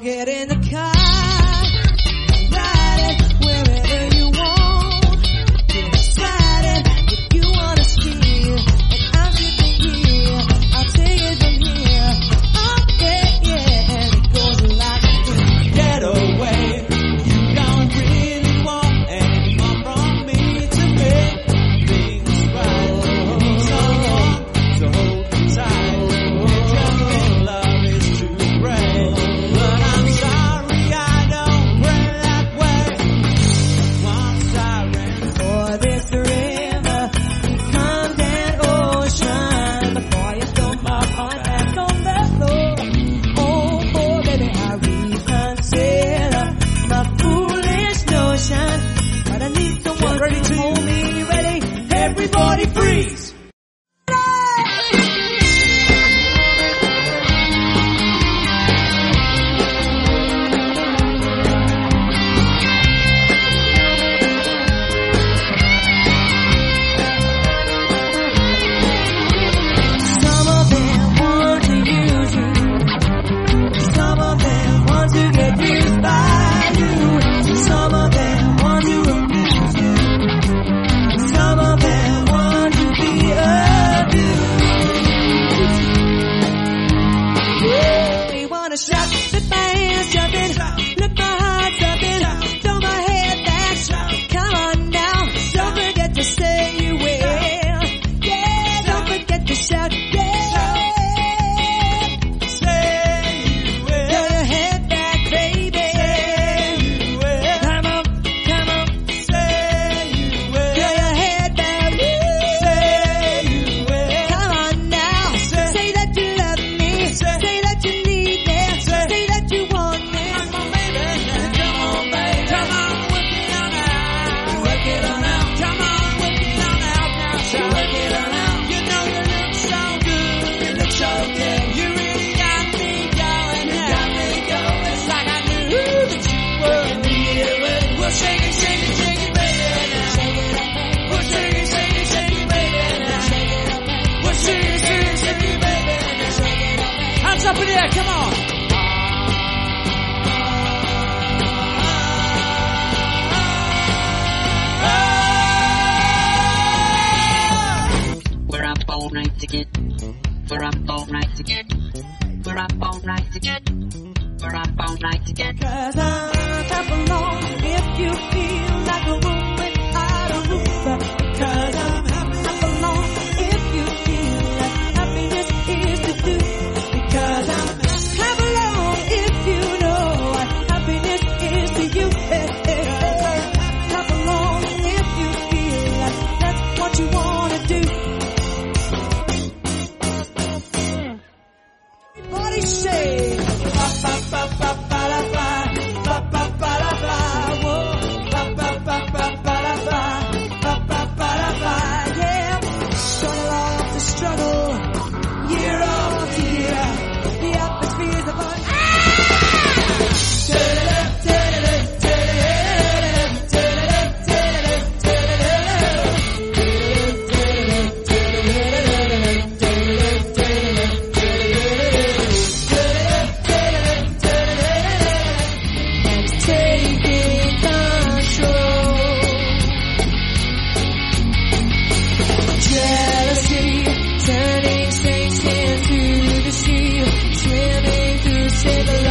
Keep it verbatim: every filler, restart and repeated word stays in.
get in the car, ride it wherever you want. Get excited if you wanna ski, and I'm sitting here, I'll take it from here. Oh yeah, yeah, and it goes like this. Get away, you don't really want any more from me to make things right. Someone to hold tight, and just think love is too great. But I'm sorry I don't pray that way. One siren For this river becomes an ocean before you throw my heart back on the floor. Oh, oh, baby, I reconsider my foolish notion, but I need someone ready to hold me. Ready? Everybody freeze! Some of them want to use you. Some of them want to get used by you. Some of them want to abuse you. Some of them want to be abused. They wanna shout, lift my hands jumping, lift my heart jumping, throw my head back. Come on now, don't forget to say you will. Yeah, don't forget to shout, yeah. say you will. Throw your head back, baby. You will. Come on, come on. Say you will. Throw your head back. Say you will. Come on now. Say- Say that you love me. Say- Say that you need me. Say- Say that you want me. Come on, baby. Come on, baby. Come on, work it on out. Work it on out. Come on, work it on out now. So work it on out. You know you look so good. You look so good. You really got me going. You got me going. It's like I knew that you were. You need it. We'll shake it, shake it, shake it, baby. We'll shake it, shake it, shake it, baby. We'll shake it, shake it, shake it, baby. Hands up in the air, come on. We're up all night to get. We're up all night to get. We're up all night to get. We're up all night to get. Cause I'm clap along if you feel like a room without a roof. Cause I'm clap along if you feel like happiness is the do. Because I'm clap along if you know what happiness is to you. Hey, hey, hey. Clap along if you feel like that's what you wanna do. Everybody say ba ba ba ba ba la ba ba ba ba la ba whoa ba ba ba ba ba la ba ba ba ba la ba yeah. Struggle off the struggle, year after year. The atmosphere's of fun. Taking control. Jealousy turning strange skin to the sea, swimming through sacred